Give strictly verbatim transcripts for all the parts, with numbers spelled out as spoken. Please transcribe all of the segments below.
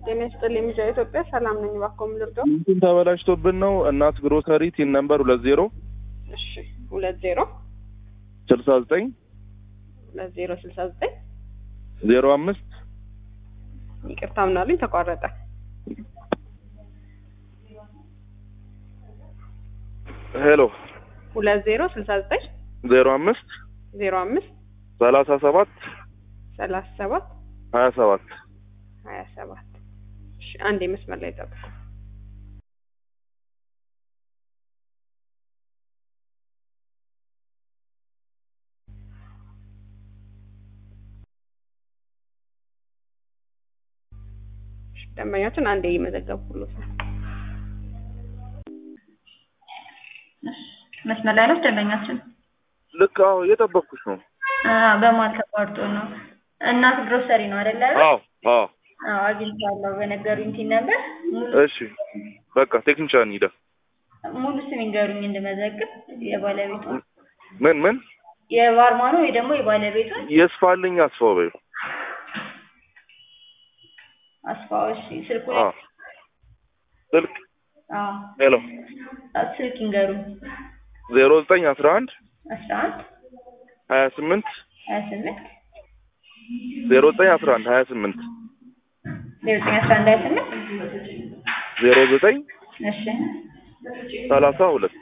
የመስጠልኝ ሚዲያ ኢትዮጵያ ሰላም ነኝ ባኮም ልርዳው እንትን ተበላሽቶብን ነው እናት ግሮሰሪ ቲን ነምበር ሁለት ዜሮ እሺ ሁለት ዜሮ ስልሳ ዘጠኝ ሁለት ዜሮ ስልሳ ዘጠኝ ዜሮ አምስት ይቅርታ ምናልኝ ተቋረጠ ሄሎ ሁለት ዜሮ ስልሳ ዘጠኝ ዜሮ አምስት ዜሮ አምስት ሰላሳ ሰባት ሰላሳ ሰባት ሀያ ሰባት ሀያ ሰባት እሺ አንዴ መስመር ላይ ጠብቁ ደንበኛችን አንዴ ይመዘገብኩልዎት መስመር ላይ ነው ደንበኛችን ልክ አዎ እየጠበቅኩሽ ነው አዎ በማል ተቋርጦ ነው እናት ግሮሰሪ ነው አይደል አዎ አዎ አዎ አግኝቻለሁ በነገሩኝ ቲን ነበር እሺ በቃ ቴክኒሻን ይዳ ሙሉ ስም ይንገሩኝ እንድመዘግብ የባለቤቱ ምን ምን የባርማኑ ወይ ደግሞ የባለቤቱ የስፋልኝ አስፋው በይ አስፋው እሺ ስልኩ አዎ ስልክ አዎ ሄሎ ስልክ ይንገሩኝ ዜሮ ዘጠኝ አስራ አንድ አስራ አንድ ሀያ ስምንት ሀያ ስምንት ዜሮ ዘጠኝ አስራ አንድ ሀያ ስምንት ዜሮ ዘጠኝ አስራ አንድ ሀያ ስምንት ዜሮ ዘጠኝ እሺ ሰላሳ ሁለት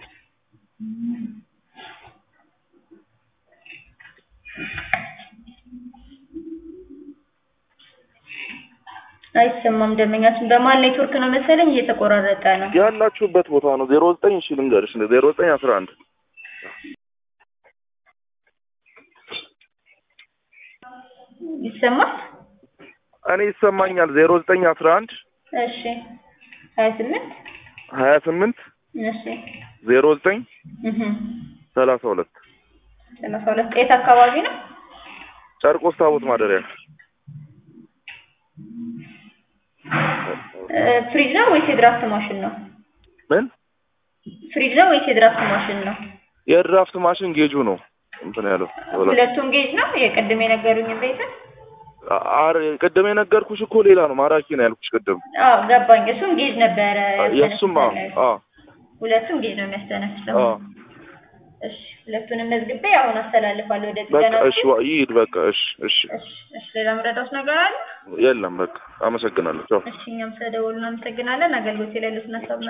አይሰማም ደንበኛችን በማል ኔትወርክ ነው መሰለኝ እየተቆራረጠ ነው ያላችሁበት ቦታ ነው ዜሮ ዘጠኝ እሺ ልንገርሽ ዜሮ ዘጠኝ አስራ አንድ ይሰማል እኔ ይሰማኛል ዜሮ ዘጠኝ አስራ አንድ እሺ ሀያ ስምንት ሀያ ስምንት እሺ ዜሮ ዘጠኝ እህ ሰላሳ ሁለት ሰላሳ ሁለት የት አካባቢ ነው ጨርቆስ ታቦት ማደሪያ ፍሪጅ ነው ወይስ የድራፍት ማሽን ነው ምን ፍሪጅ ነው ወይስ የድራፍት ማሽን ነው የድራፍት ማሽን ጌጁ ነው እንትን ያለው ሁለቱም ጌጅ ነው የቀድም የነገሩኝ ቤት አር ቀደም የነገርኩሽ እኮ ሌላ ነው ማራኪ ነው ያልኩሽ ቀደም አዎ ገባኝ እሱም ጌጅ ነበር የሱም አዎ ሁለቱም ጌጅ ነው የሚያስተነፍሰው አዎ እሺ ሁለቱንም መዝግቤ አሁን አስተላልፋለሁ ወደ ጥገና በቃ እሺ ይሄድ በቃ እሺ እሺ እሺ ሌላ ምረዳውስ ነገር አለ የለም በቃ አመሰግናለሁ ቻው እሺ እኛም ስለደወሉን አመሰግናለን አገልግሎት ላይ ለስናሳብ